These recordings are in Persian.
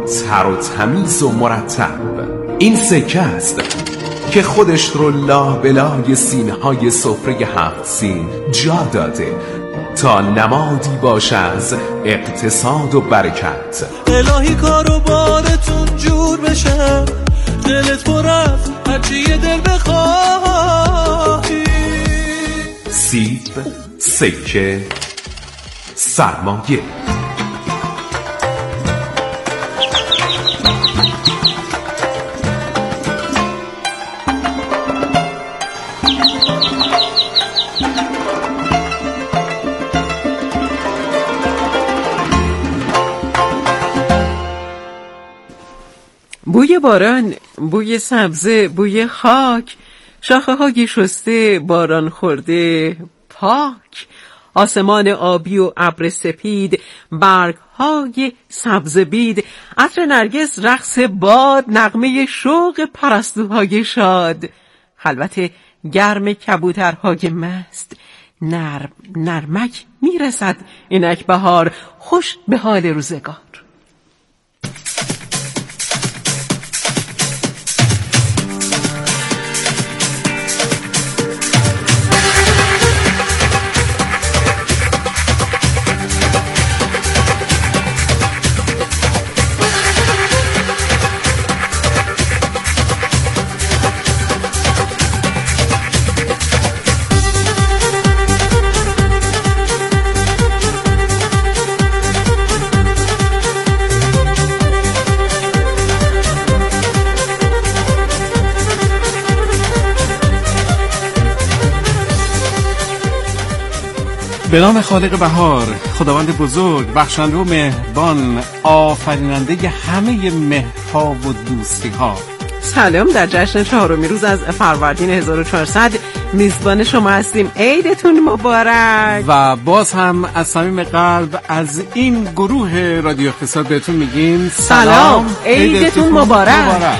تر و تمیز و مرتب. این سکه است که خودش رو لابلای سینه‌های سفره 7 سین جا داده تا نمادی باشه از اقتصاد و برکت. الهی کارو بارتون جور بشه، دلت پر از هرچی یه دل بخواهی. سیب، سکه، سرمایه. بوی باران، بوی سبزه، بوی خاک، شاخه های شسته، باران خورده، پاک، آسمان آبی و ابر سپید، برگ های سبز بید، عطر نرگس، رقص باد، نغمه شوق پرستوهای شاد، خلوت گرم کبوترهای مست، نرمک میرسد اینک بهار، خوش به حال روزگار. به نام خالق بهار، خداوند بزرگ، بخشنده و مهربان، آفریننده همه مهرها و دوستی‌ها. سلام، در جشن 4 روز از فروردین 1400 میزبان شما هستیم. عیدتون مبارک. و باز هم از صمیم قلب از این گروه رادیو اقتصاد بهتون میگیم سلام، عیدتون مبارک.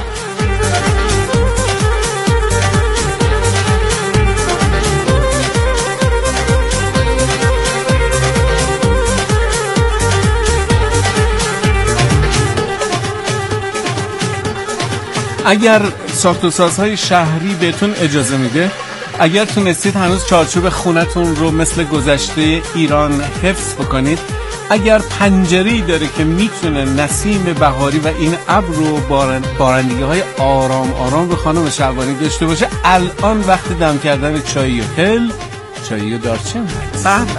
اگر ساخت و سازهای شهری بهتون اجازه میده، اگر تونستید هنوز چارچوب خونتون رو مثل گذشته ایران حفظ بکنید، اگر پنجره‌ای داره که میتونه نسیم بهاری و این ابر و بارندگی‌های آرام آرام رو خانم شعبانی داشته باشه، الان وقت دم کردن چای و هل، چای و دارچین هست.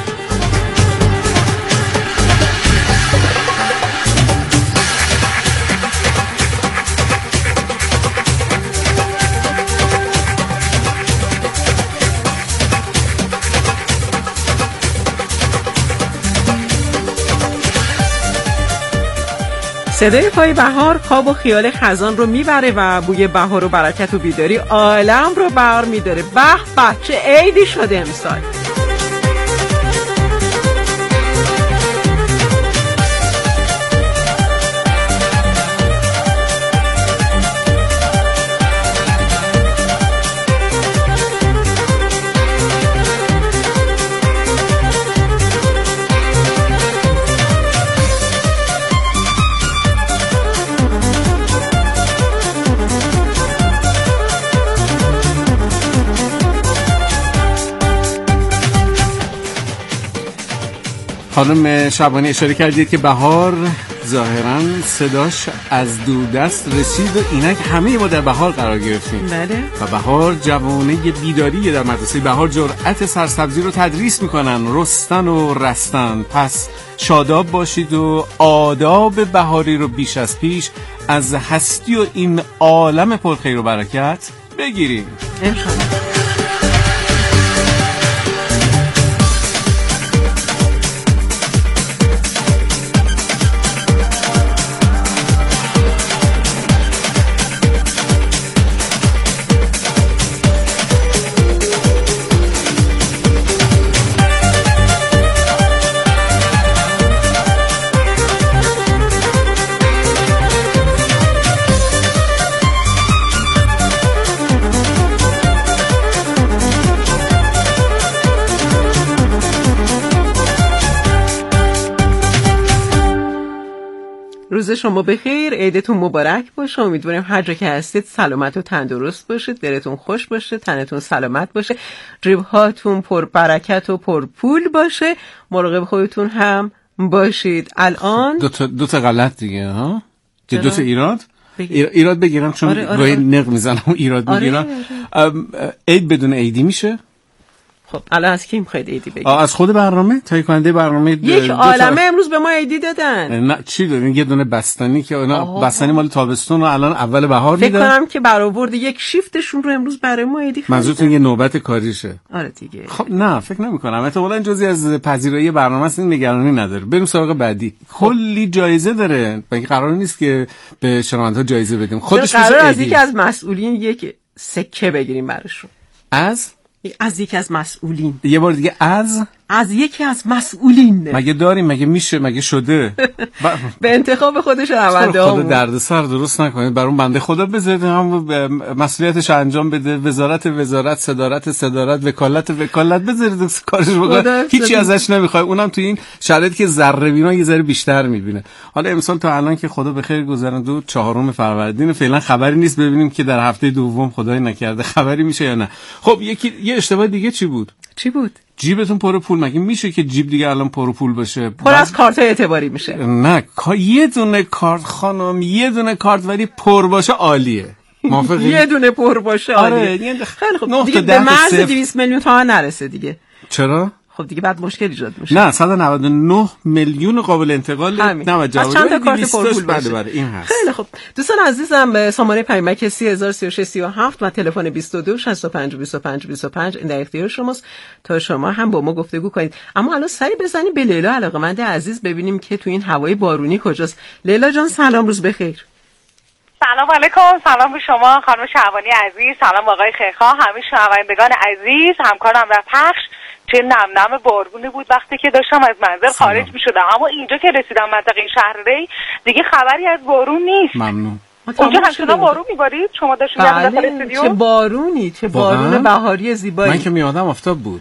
صدای پای بهار خواب و خیال خزان رو میبره و بوی بهار و برکت و بیداری عالم رو بهار میداره. به به، چه عیدی شده امسال. خانم شعبانی اشاره کردید که بهار ظاهراً صداش از دوردست رسید و اینک همه ما در بهار قرار گرفتیم. بله. و بهار جوانه بیداریه. در مدرسه بهار جرأت سرسبزی رو تدریس میکنن، رستن و رستن. پس شاداب باشید و آداب بهاری رو بیش از پیش از هستی و این عالم پرخیر و برکت بگیریم. انشالله. روز شما بخیر، عیدتون مبارک باشه. امیدواریم هر جا که هستید سلامت و تندرست باشید، دلتون خوش باشه، تنتون سلامت باشه، جیب‌هاتون پر برکت و پر پول باشه. مراقب خودتون هم باشید. الان دو تا غلط دیگه ها، که دو تا ایراد بگیرم چون گاهی نق میزنم ایراد میگیرم. عید بدون عیدی میشه؟ خب الان از کی میخواید عیدی بگید؟ از خود برنامه، تهیه کننده برنامه. یک عالمه امروز به ما عیدی دادن. نه چی دادن؟ یه دونه بستنی که اونا بستنی مال تابستون و الان اول بهار میدن. فکر کنم که برآورد یک شیفتشون رو امروز برای ما عیدی خریدن. منظورتون یه نوبت کاریشه؟ آره دیگه. خب نه فکر نمی‌کنم. احتمالاً جزئی از پذیرایی برنامه است، نگرانی نداره. بریم سراغ بعدی. کلی جایزه داره. مگه قرار نیست که به شنونده‌ها جایزه بدیم؟ خودش میشه از یکی از مسئولین یک سکه بگیریم براشون. از یکی از مسئولین. یه بار دیگه از یکی از مسئولین. مگه داریم؟ مگه میشه؟ مگه شده؟ به انتخاب خودش رونده ها. خدا دردسر درست نکنید بر اون بنده خدا، بذارید هم مسئولیتش انجام بده. وزارت، صدارت، وکالت بذارید کارش بکنه. هیچی ازش نمیخوای. اونم تو این شرایطی که ذره بینا یه ذره بیشتر میبینه. حالا امسال تا الان که خدا بخیر گذرنده 4 فروردین، فعلا خبری نیست. ببینیم که در هفته دوم خدای نکرده خبری میشه یا نه. خب یه اشتباه دیگه چی بود؟ جیبتون پر پول. مگه میشه که جیب دیگه الان پر پول باشه؟ پر از کارت اعتباری میشه. نه یه دونه کارت خانم، یه دونه کارت ولی پر باشه عالیه. موافقی؟ یه دونه پر باشه عالیه. خیلی خوب. دیگه به مرز 200 میلیون تومان نرسه دیگه. چرا؟ خب دیگه بعد مشکل ایجاد میشه. نه 199 میلیون قابل انتقال. نه جواب. چند تا کارت پر پول باشه؟ بله این هست. خیلی خوب. دوستان عزیزم، شماره پیامک 303637 و تلفن 22 65 25 25 این در اختیار شماست تا شما هم با ما گفتگو کنید. اما الان سری بزنیم به لیلا علاقه‌مند عزیز ببینیم که تو این هوای بارونی کجاست. لیلا جان سلام، روز بخیر. سلام علیکم. سلام به شما خانم شعبانی عزیز، سلام آقای خیرخواه، همه شنوندگان عزیز، همکارم در پخش. چه نم بارونی بود وقتی که داشتم از منزل خارج می شدم، اما اینجا که رسیدم منطقه شهر ری دیگه خبری از بارون نیست. ممنون. اونجا همچنان بارون میبارید؟ شما داشتید داخل استودیو؟ چه بارونی، چه بارون بهاری زیبایی. من که میادم آفتاب بود.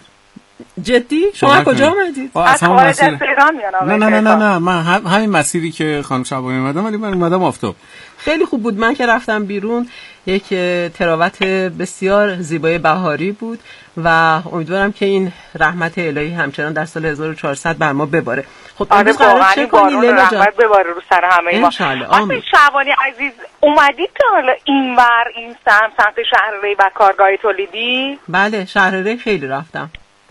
جدی؟ شما کجا اومدید؟ از خارج از ایران میانم. نه من همین مسیری که خانم شعبانی اومدم، ولی من اومدم آفتاب. خیلی خوب بود. من که رفتم بیرون یک تراوت بسیار زیبای بهاری بود و امیدوارم که این رحمت الهی همچنان در سال 1400 بر ما بباره. خب امروز قراره چه کنی لیلا جان؟ رحمت بباره رو سر همه ما. آقای شعبانی عزیز، اومدید تا حالا اینور این سمت شهر ری و کارگاه تولیدی؟ بله شهر ری خیلی رفتم.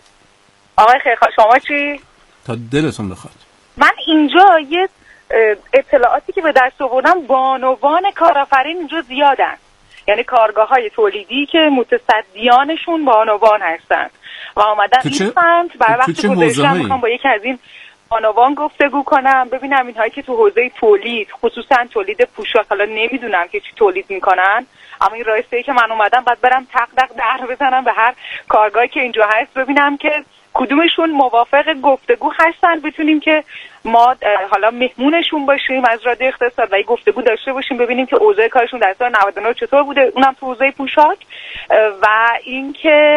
آقای خیرخواه شما چی؟ تا دلتون بخواد. من اینجا یه اطلاعاتی که به دست آوردم، بانوان کارآفرین اینجا زیادن، یعنی کارگاه‌های تولیدی که متصدیانشون بانوان هستن و آمدن این سمت. برای وقتی گذاشتم میخوام با یکی از این بانوان گفتگو کنم، ببینم اینهایی که تو حوزه تولید، خصوصا تولید پوشاک، حالا نمیدونم که چی تولید میکنن، اما این رایسته‌ای که من اومدم بعد برم تق در بزنم به هر کارگاهی که اینجا هست ببینم که کدومشون موافق گفتگو هستن، بتونیم که ما حالا مهمونشون باشیم از رادیو اقتصاد و گفتگو داشته باشیم، ببینیم که اوضاع کارشون در سال 99 چطور بوده، اونم تو حوزه پوشاک، و اینکه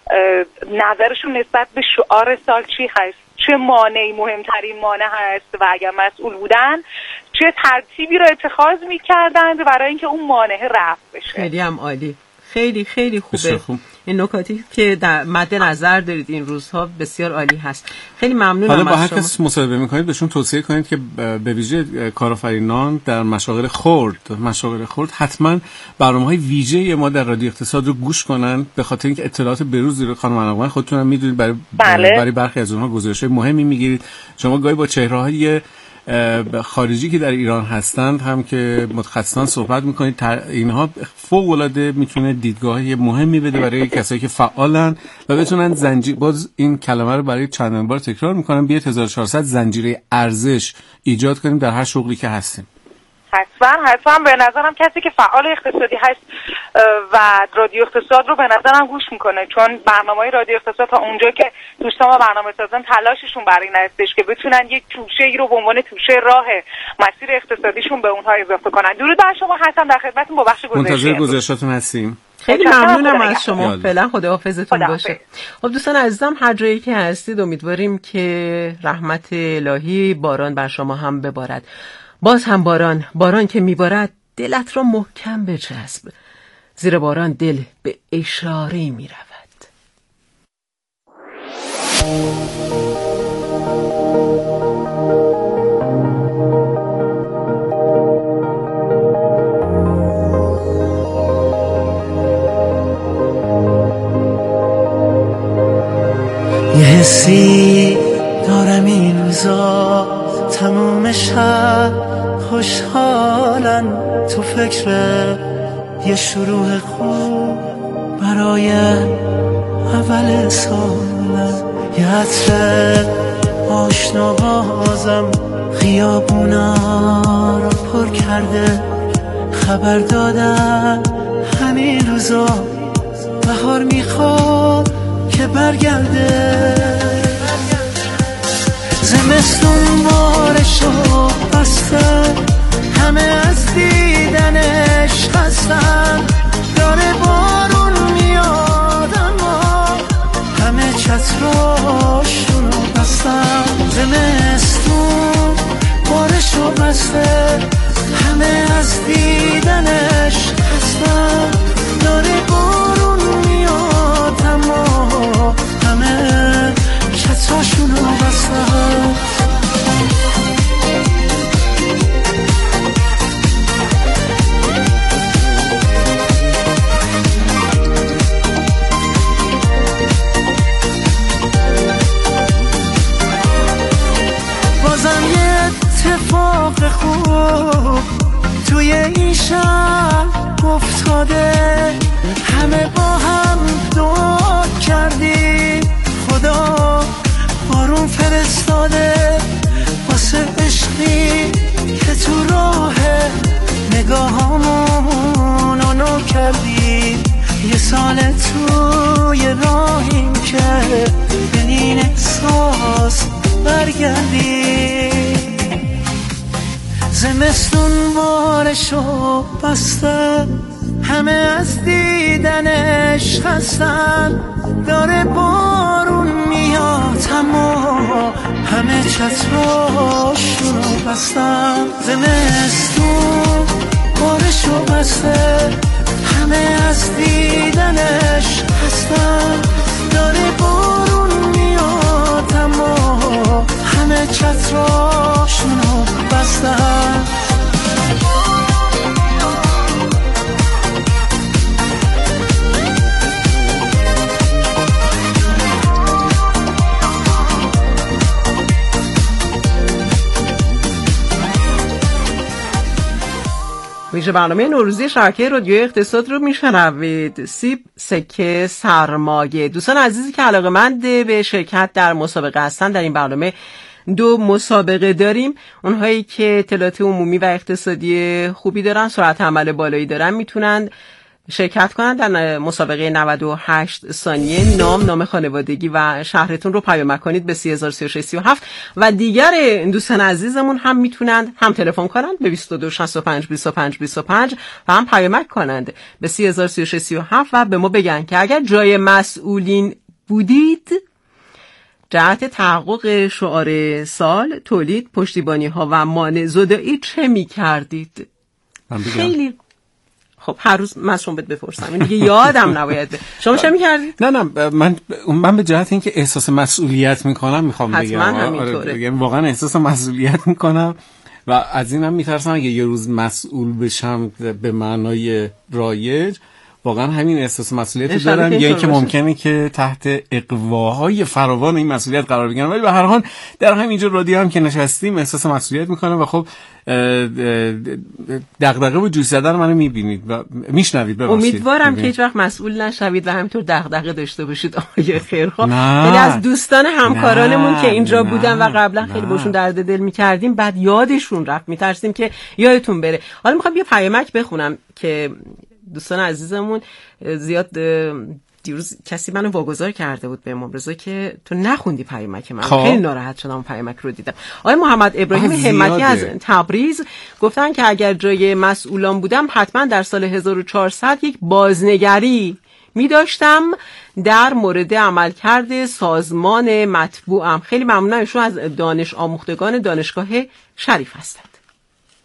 نظرشون نسبت به شعار سال چی هست، چه مانعی مهمترین مانع هست و اگر مسئول بودن چه ترتیبی رو اتخاذ می‌کردند برای اینکه اون مانع رفع بشه. خیلی هم عالی. خیلی خوبه. این نکاتی که در مد نظر دارید این روزها بسیار عالی هست. خیلی ممنونم. حالا با هر کس مصاحبه می‌کنید بهشون توصیه کنید که به ویژه کارآفرینان در مشاغل خرد حتما برنامه‌های ویژه ما در رادیو اقتصاد رو گوش کنن، به خاطر اینکه اطلاعات بروز رو خانم علاقمند خودتون هم می‌دونید برای برخی از اونها گزارش‌های مهمی می‌گیرید. شما گاهی با چهره‌های خارجی که در ایران هستند هم که متخصصان صحبت میکنید، اینها فوق‌العاده میتونه دیدگاهی مهمی بده برای کسایی که فعالن و بتونن زنجیر، باز این کلمه رو برای چندین بار تکرار میکنم، بیاید 1400 زنجیره ارزش ایجاد کنیم در هر شغلی که هستیم. حتما به نظرم کسی که فعال اقتصادی هست و رادیو اقتصاد رو به نظرم گوش میکنه، چون برنامه‌های رادیو اقتصاد تا اونجا که دوستان و برنامه‌سازان تلاششون برای این هستش که بتونن یک توشه‌ای رو به عنوان توشه راه مسیر اقتصادیشون به اونها اضافه کنن. درود بر شما، هستم در خدمتتون با بخش گزارشی. منتظر گزارشاتون هستیم. خیلی ممنونم از شما. فعلا خداحافظتون باشه. خب دوستان عزیزم، هر جایی که هستید امیدواریم که رحمت الهی باران بر شما هم ببارد. باز هم باران که میبارد دلت را محکم بچسب، زیر باران دل به اشاره میرود. یه حسی دارم این روزا، تموم شب خوشحالن، تو فکر یه شروع خوب برای اول سالن. یه عطر آشنا بازم خیابونا رو پر کرده، خبر دادن همین روزا بهار میخواد که برگرده. زمستون بارشو بسته، همه از دیدنش خستن، داره بارون میاد اما همه چتراشونو بستن. زمستون بارشو بسته، همه از دیدنش خستن، داره بارون میاد اما همه چتراشونو بستن. بازم یه اتفاق خوب توی این شهر افتاده، همه با هم دعا کردی خدا بارون فرستاده، واسه عشقی که تو راه نگاهامون نو کردی. یه سال توی راهیم که به این احساس برگردی. زمستون بارشو بسته، همه از دیدنش خستن، داره بارون میاد اما همه چتراشونو بستن. زمستون بارشو بسته، همه از دیدنش خستن، داره بارون میاد اما همه چتراشونو بستن. ویژه برنامه نوروزی شبکه رادیو اقتصاد رو میشنوید. سیب سکه سرمایه. دوستان عزیزی که علاقه‌مند به شرکت در مسابقه هستن، در این برنامه 2 مسابقه داریم. اونهایی که اطلاعات عمومی و اقتصادی خوبی دارن، سرعت عمل بالایی دارن، میتونن شرکت کنن در مسابقه 98 ثانیه. نام خانوادگی و شهرتون رو پیام کنید به 303637 و دیگر دوستان عزیزمون هم میتونند هم تلفن کنند به 22 65 25 25 و هم پیام کنند به 303637 و به ما بگن که اگر جای مسئولین بودید، جهت تحقق شعار سال، تولید، پشتیبانی ها و مانع زدایی چه میکردید؟ خیلی خب هر روز من شما بپرسم، این دیگه یادم نباید. شما چه می‌کردید؟ نه من به جهت اینکه احساس مسئولیت میکنم میخوام بگم. حتما همینطوره. واقعا احساس مسئولیت میکنم و از اینم میترسم اگه یه روز مسئول بشم به معنای رایج، واقعا همین احساس مسئولیت رو دارم، یا اینکه ممکنه که تحت اقواهای فراوان این مسئولیت قرار بگیرم. ولی به هر حال در همینجا رادیو هم که نشستیم احساس مسئولیت میکنم و خب دغدغه و جوش زدن منو میبینید و میشنوید. امیدوارم که هیچ وقت مسئول نشوید و همینطور دغدغه داشته باشید آقای خیرخواه. خیلی از دوستان همکارانمون که اینجا بودن و قبلا خیلی باشون درد دل میکردیم، بعد یادشون رفت، میترسیم که یادتون بره. حالا میخوام یه پیامک بخونم که دوستان عزیزمون زیاد دیروز کسی منو واگذار کرده بود به امام رضا که تو نخوندی پیامک من. خیلی ناراحت شدم پیامک رو دیدم. آقای محمد ابراهیم همتی از تبریز گفتن که اگر جای مسئولان بودم حتما در سال 1400 یک بازنگری می داشتم در مورد عملکرد سازمان مطبوعم. خیلی ممنونم، ایشون از دانش آموختگان دانشگاه شریف هستند.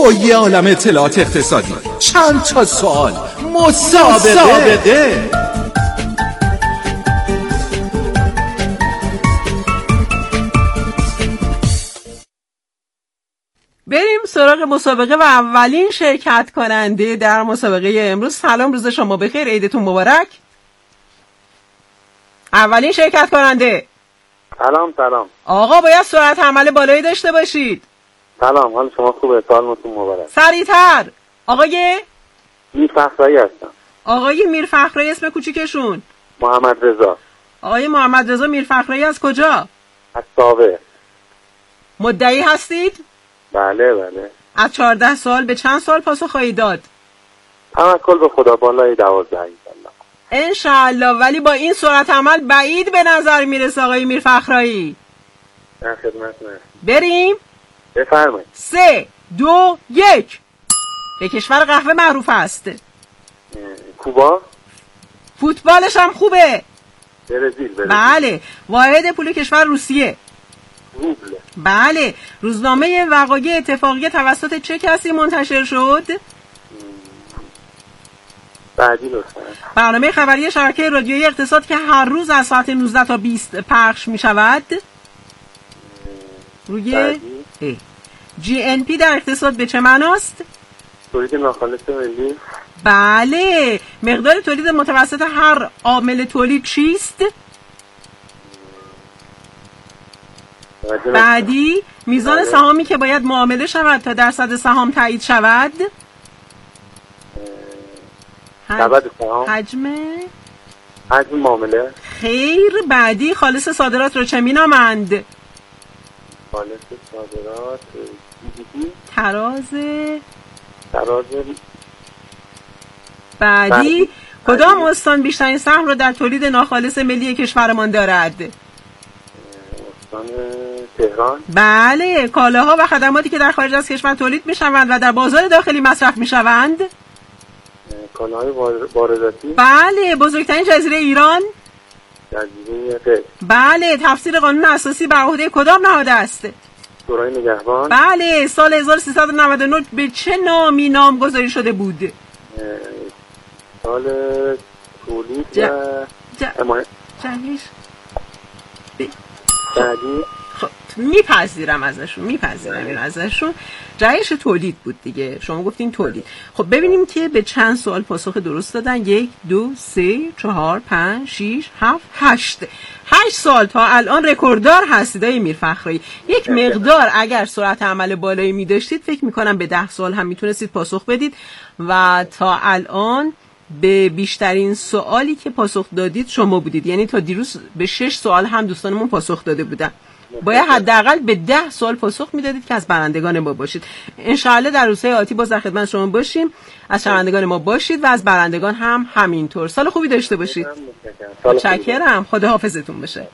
توی عالم اطلاعات اقتصادی. چند تا سوال، مسابقه. بریم سراغ مسابقه و اولین شرکت کننده در مسابقه امروز. سلام، روز شما بخیر، عیدتون مبارک. اولین شرکت کننده. سلام. آقا باید سرعت عمل بالایی داشته باشید. سلام، حال شما خوبه؟ سالتون مبارک. سریعتر. آقای میرفخرایی هستم. آقای میرفخرایی، اسم کوچیکشون؟ محمد رضا. آقای محمد رضا میرفخرایی از کجا؟ از ساوه. مدعی هستید؟ بله. از 14 سال به چند سال پاسخ خواهید داد؟ توکل به خدا، بالای 12 انشالله. ولی با این سرعت عمل بعید به نظر میرسه آقای میرفخرایی. در خدمتتونم. بریم. بفرمایید. 3 2 1. به کشور قهوه معروف است. کوبا. فوتبالش هم خوبه. برزیل. بله. واحد پول کشور روسیه. روبل. بله. روزنامه وقایع اتفاقیه توسط چه کسی منتشر شد؟ بعدی لطفا. برنامه خبری شبکه رادیویی اقتصاد که هر روز از ساعت 19 تا 20 پخش می شود. روی GNP در اقتصاد به چه معناست؟ تولید ناخالص ملی. بله. مقدار تولید متوسط هر عامل تولید چیست؟ بعدی. میزان سهامی که باید معامله شود تا درصد سهام تایید شود. حجم معامله. خیر. بعدی. خالص صادرات رو چه می‌نامند؟ خالص صادرات تراز. بعدی. بعدی. کدام استان بیشترین سهم رو در تولید ناخالص ملی کشورمان دارد؟ استان تهران. بله. کالاها و خدماتی که در خارج از کشور تولید می‌شوند و در بازار داخلی مصرف می‌شوند. کالاهای وارداتی. بله. بزرگترین جزیره ایران. جزیره قطب. بله. تفسیر قانون اساسی بر عهده کدام نهاد است؟ شورای نگهبان. بله. سال 1399 به چه نامی نامگذاری شده بود؟ سال تولید جهش. بعدی. خب میپذیرم این ازشون. جهش تولید بود دیگه، شما گفتین تولید. خب ببینیم که به چند سوال پاسخ درست دادن. 1 2 3 4 5 6 7 8 سال تا الان رکورددار هستید آقای میرفخرایی. یک مقدار اگر سرعت عمل بالایی می داشتید فکر میکنم به 10 سال هم میتونستید پاسخ بدید و تا الان به بیشترین سوالی که پاسخ دادید شما بودید. یعنی تا دیروز به 6 سوال هم دوستانمون پاسخ داده بودن. باید حداقل به 10 سوال پاسخ میدادید که از برندگان ما باشید. انشاءالله در روزهای آتی باز در خدمت شما باشیم، از شنوندگان ما باشید و از برندگان هم همینطور. سال خوبی داشته باشید. متشکرم. خداحافظتون بشه.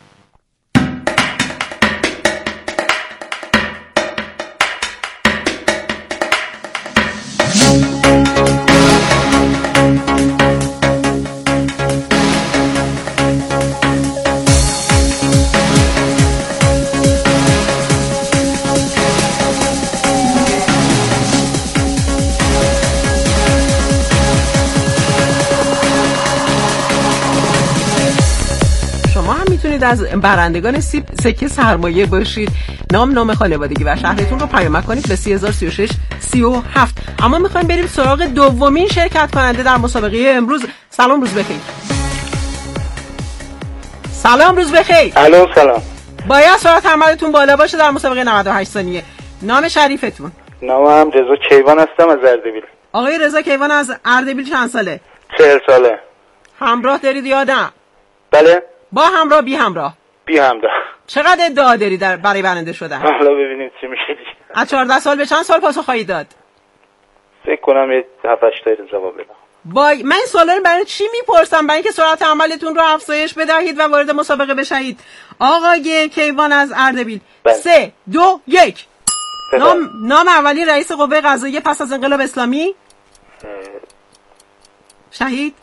از برندگان سکه سرمایه باشید. نام خانوادگی و شهرتون رو پیامک کنید به 3036 37. اما میخوایم بریم سراغ دومین شرکت کننده در مسابقه امروز. سلام، روز بخیر. سلام، روز بخیر. الو، سلام. باید سرعت عملتون بالا باشه در مسابقه 98 ثانیه. نام شریفتون؟ نامم رضا کیوان هستم از اردبیل. آقای رضا کیوان از اردبیل چند ساله؟ 40 ساله. همراه دارید یا نه؟ بله. با همراه بی همراه؟ بی همراه. چقدر ادعا داری برای برنده شدن؟ حالا ببینیم چی میشه دیگه. از 14 سال به چند سال پاسخ خواهید داد؟ فکر کنم یه 7-8 تا جواب بدم. من این سوالا رو برای چی میپرسم؟ برای اینکه سرعت عملتون رو افزایش بدهید و وارد مسابقه بشید. آقای کیوان از اردبیل. 3 2 1. نام اولی رئیس قوه قضاییه پس از انقلاب اسلامی؟ شهید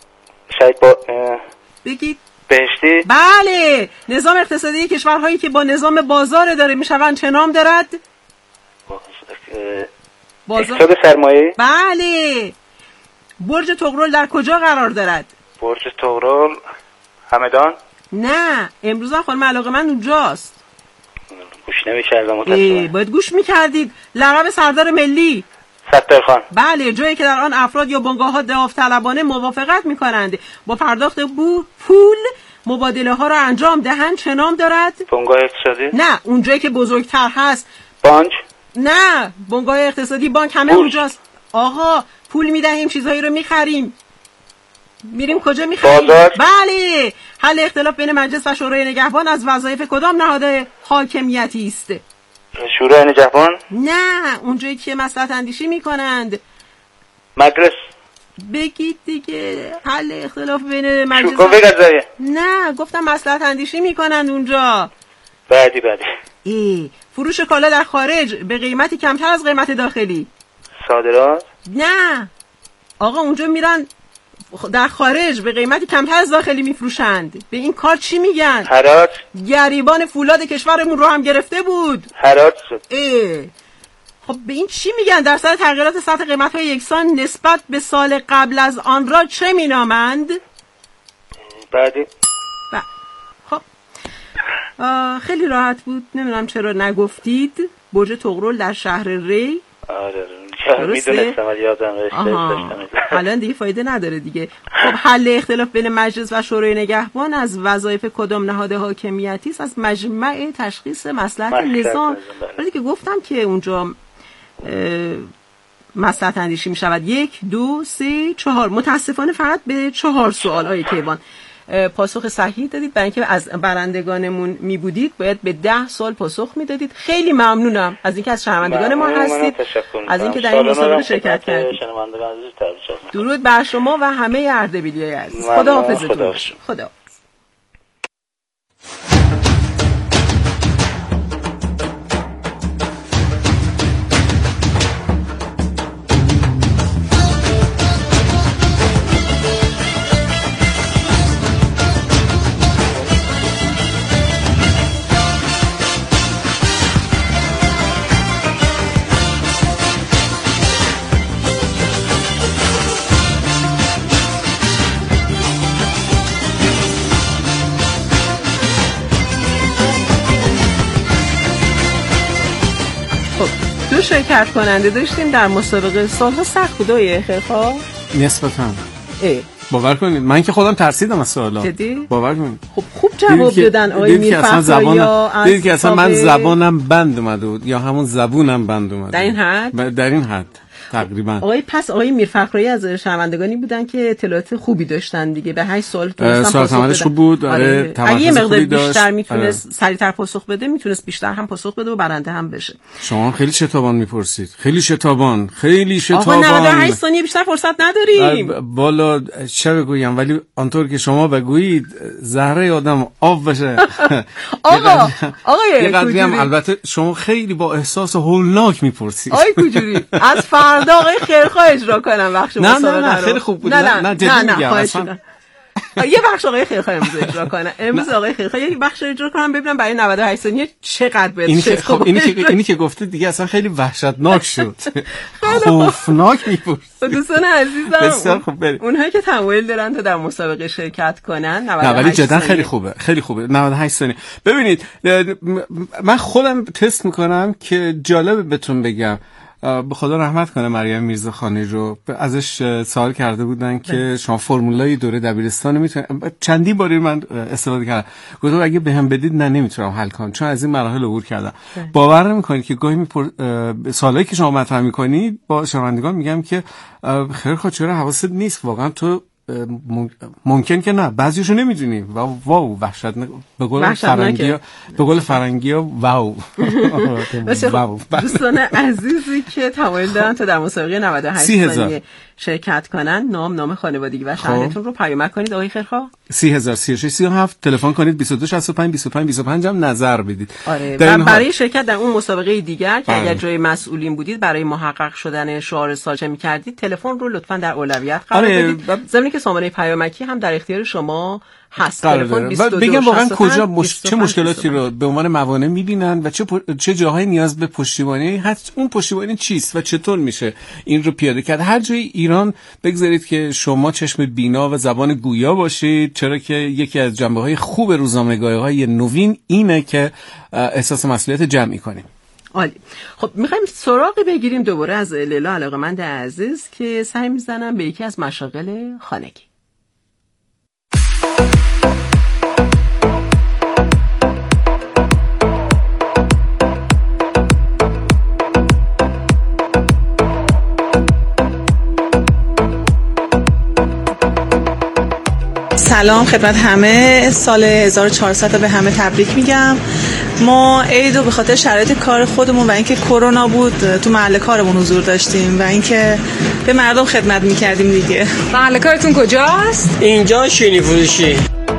بگید. بهشتی. بله. نظام اقتصادی کشورهایی که با نظام بازار اداره میشوند چه نام دارد؟ اقتصاد سرمایه. بله. برج طغرل در کجا قرار دارد؟ برج طغرل همدان. نه، امروز خانم علاقه‌مند اونجاست. گوش نمی‌کردم متأسفانه. باید گوش می‌کردید. لقب سردار ملی ستارخان. بله، جایی که در آن افراد یا بنگاه‌ها داوطلبانه موافقت می‌کنند با پرداخت پول مبادله ها را انجام دهند چه نام دارد؟ بنگاه اقتصادی؟ نه، اون جایی که بزرگتر هست. بانک؟ نه، بنگاه اقتصادی، بانک همه اونجاست. آقا پول میدهیم، چیزهایی رو میخریم. میریم کجا میخریم؟ بازار؟ بله. حل اختلاف بین مجلس و شورای نگهبان از وظایف کدام نهاد حاکمیتی است؟ شورای نگهبان؟ نه، اونجایی که مصلحت اندیشی میکنند. مجلس؟ بگید دیگه. حل اختلاف بین مجلس شورای قضاییه؟ نه، گفتم مصلحت اندیشی میکنند اونجا. بعدی. فروش کالا در خارج به قیمتی کمتر از قیمت داخلی. صادرات؟ نه آقا، اونجا میرن در خارج به قیمتی کمتر از داخلی میفروشند. به این کار چی میگن؟ حراج؟ گریبان فولاد کشورمون رو هم گرفته بود. حراج شد. خب به این چی میگن؟ در سر تغییرات سطح قیمت‌های یکسان نسبت به سال قبل از آن را چه مینامند؟ بعدی. خب خیلی راحت بود. نمیدونم چرا نگفتید. برج طغرل در شهر ری. آره میدونستم ولی یادم رسید. الان دیگه فایده نداره دیگه. خب حل اختلاف بین مجلس و شورای نگهبان از وظایف کدام نهاد حاکمیتی است؟ از مجمع تشخیص مصلحت نظام. ولی که گفتم که اونجا مصلحت اندیشی می شود. 1 2 3 4. متاسفانه فقط به 4 سوال های کیوان پاسخ صحیح دادید. برای اینکه از برندگانمون می بودید باید به 10 سوال پاسخ می دادید. خیلی ممنونم از اینکه از شنوندگان ما هستید، از اینکه در این مسابقه شرکت کردید. درود بر شما و همه اردبیلیای عزیز. خداحافظتون. خدا. شرکت کننده داشتیم در مسابقه. سالها سخت بود خیرخواه نسبتاً. باور کنید من که خودم ترسیدم از سوالا. باور کنید. خب خوب جواب دادن آقای میرفخرایی. دیدید که اصلا من زبانم بند اومده بود یا همون زبونم بند اومده. در این حد تقریبا. آقای میرفخرایی از شنوندگانی بودن که اطلاعات خوبی داشتن دیگه. به 8 سوال تمامش خوب بود. آره اگه یه مقدار بیشتر میتونست سریعتر پاسخ بده، میتونست بیشتر هم پاسخ بده و برنده هم بشه. شما خیلی شتابان میپرسید. خیلی شتابان. آقا 98 ثانیه بیشتر فرصت نداریم. والا چه بگویم، ولی آنطور که شما بگویید زهره آدم آب بشه. آقای قدری هم البته شما خیلی با احساس هولناک میپرسید. آقای کوچوری از فردا آقای خیرخواه اجرا کنم بخش مسابقه. نه خیلی خوب بود. نه جدی میگم اصلا. یه بخش آقای خیرخواه امروز اجرا کنم. امروز آقای خیرخواه یه بخش اجرا کنم ببینم برای 98 ثانیه چقدر بهش. خب اینی که گفته دیگه اصلا خیلی وحشتناک شد. خوفناک میپرسید. دوستان عزیزم بسیار خوب بریم. اونهایی که تمایل دارن تا در مسابقه شرکت کنن 98 نه ولی جدا خیلی خوبه. خیلی خوبه 98 ثانیه. ببینید من خودم تست میکنم که جالبه بهتون بگم. به خدا رحمت کنه مریم میرزاخانی رو. ازش سوال کرده بودن که شما فرمولای دوره دبیرستان میتونید. چندی باری من استفاده کردم. گفتم اگه بهم بدید نه نمیتونم حل کنم چون از این مراحل عبور کردم. باور نمیکنید که گاهی سوالایی که شما مطرح میکنید با شنوندگان میگم که خیرخواه چرا حواست نیست واقعا تو ممکن که نه بعضیشو نمیدونی. واو وحشت. به قول فرنگی‌ها واو. دوستان عزیزی که تمایل دارن تا در مسابقه 98 ثانیه شرکت کنن نام خانوادگی و شهرتون رو پیامک کنید آقای خیرخواه. 303637 تلفن کنید 2265 هم نظر بدید. آره و برای شرکت در اون مسابقه دیگر که اگر جای مسئولین بودید برای محقق شدن شعار سال چه می‌کردید تلفن رو لطفاً در اولویت قرار بدید. ضمن که سامانه پیامکی هم در اختیار شما هست. و بگم واقعا کجا چه مشکلاتی رو به عنوان موانع میبینن و چه جاهای نیاز به پشتیبانی هست، اون پشتیبانی چیست و چطور میشه این رو پیاده کرد. هر جای ایران بگذارید که شما چشم بینا و زبان گویا باشید، چرا که یکی از جنبه‌های خوب روزنامه‌نگاری‌های نوین اینه که احساس مسئولیت جمعی کنیم. عالی. خب میخوایم سراغی بگیریم دوباره از لیلا علاقه‌مند عزیز که سعی میزنم به یکی از مشاغل خانگی. سلام خدمت همه. سال 1400 به همه تبریک میگم. ما عیدو به خاطر شرایط کار خودمون و اینکه کرونا بود تو محل کارمون حضور داشتیم و اینکه به مردم خدمت میکردیم دیگه. محل کارتون کجاست؟ اینجا شیرینی فروشی.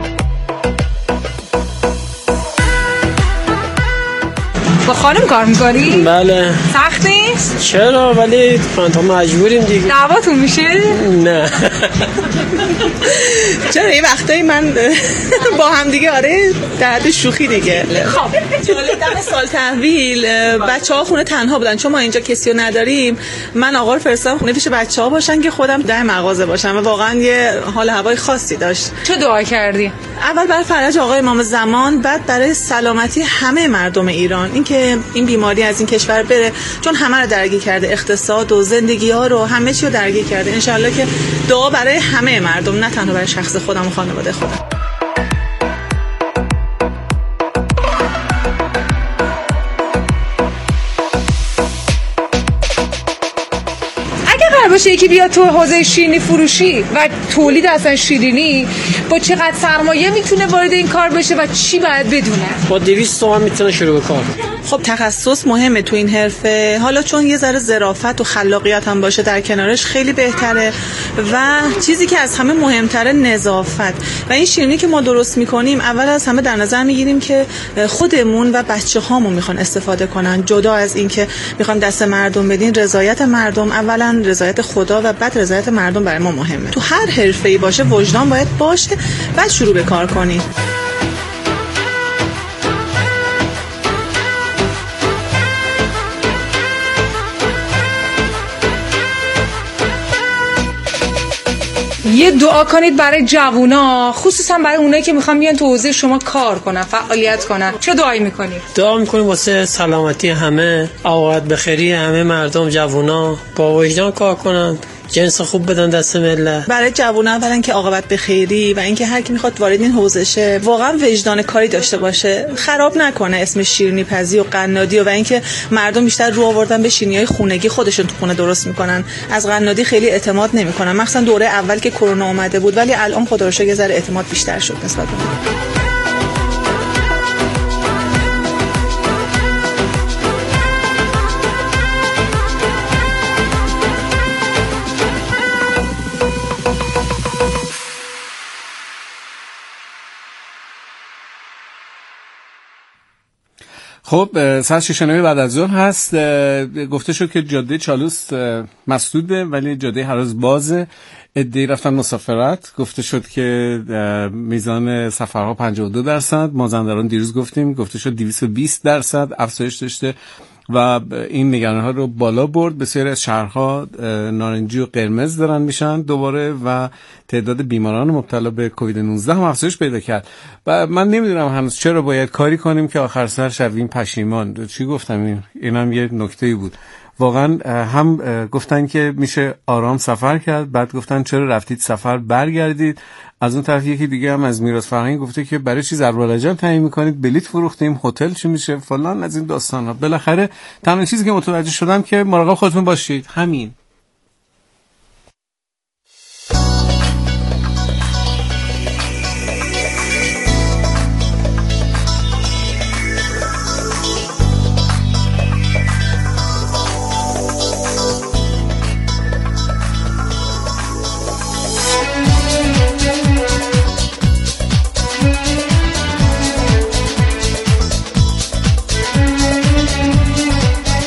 با خانم کار میکنی؟ بله. سخت نیست؟ چرا؟ ولی تا مجبوریم دیگه. دعواتون میشه؟ نه. چرا یه وقتایی من با هم دیگه آره در حد شوخی دیگه. خب دم سال تحویل بچه‌ها خونه تنها بودن چون ما اینجا کسی رو نداریم. من آقا رو فرستادم خونه پیش بچه‌ها باشن که خودم در مغازه باشم و واقعا یه حال هوای خاصی داشت. چه دعا کردی؟ اول برای فرج آقای امام زمان، بعد برای سلامتی همه مردم ایران، اینکه این بیماری از این کشور بره، چون همه رو درگیر کرده، اقتصاد و زندگی‌ها رو همه چی رو درگیر کرده. ان شاءالله که دعا برای همه مردم، نه تنها برای شخص خودم و خانواده خودم. باشه یکی بیاد تو حوزه شیرینی فروشی و تولید اصلا شیرینی، با چقدر سرمایه میتونه وارد این کار بشه و چی باید بدونه؟ با 200 تومن میتونه شروع به کار. خب تخصص مهمه تو این حرفه، حالا چون یه ذره ظرافت و خلاقیت هم باشه در کنارش خیلی بهتره و چیزی که از همه مهمتره نظافت. و این شیرینی که ما درست میکنیم اول از همه در نظر میگیریم که خودمون و بچه‌هامون میخوان استفاده کنن، جدا از این که میخوام دست مردم بدین. رضایت مردم، اولا رضایت خدا و بعد رضایت مردم برای ما مهمه. تو هر حرفه‌ای باشه وجدان باید باشه، بعد شروع به کار کنی. یه دعا کنید برای جوونا، خصوصا برای اونایی که میخوان بیان تو حوزه شما کار کنن، فعالیت کنن. چه دعایی میکنید؟ دعا میکنیم واسه سلامتی همه، عاقبت بخیری همه مردم، جوونا با وجدان کار کنن، جنس خوب بدن دست ملت. برای جوونا اولا که عاقبت بخیری و اینکه هر کی میخواد وارد این حوزه شه واقعا وجدان کاری داشته باشه، خراب نکنه اسم شیرینی پزی و قنادی و اینکه مردم بیشتر رو آوردن به شیرینی‌های خونگی، خودشون تو خونه درست میکنن، از قنادی خیلی اعتماد نمیکنن، مخصوصا دوره اول که کرونا اومده بود، ولی الان خدا رو شکر یه ذره اعتماد بیشتر شد نسبت به خب ساعت 6:09 بعد از ظهر هست. گفته شد که جاده چالوس مسدوده ولی جاده هرز بازه. عده‌ای رفتن مسافرت. گفته شد که میزان سفرها 52%. مازندران دیروز گفته شد 220% افزایش داشته و این نگرانی ها رو بالا برد. بسیاری از شهرها نارنجی و قرمز دارن میشن دوباره و تعداد بیماران مبتلا به کووید 19 هم افزایش پیدا کرد. و من نمیدونم هنوز چرا باید کاری کنیم که آخر سر شویم پشیمان. چی گفتم؟ اینم یه نکته‌ای بود. واقعا هم گفتن که میشه آرام سفر کرد، بعد گفتن چرا رفتید سفر برگردید. از اون طرف یکی دیگه هم از میراث فرهنگی گفته که برای چی ضرب‌العجل تعیین میکنید، بلیط فروختیم، هتل چی میشه فلان، از این داستانا. بالاخره تنها چیزی که متوجه شدم که مراقب خودتون باشید، همین.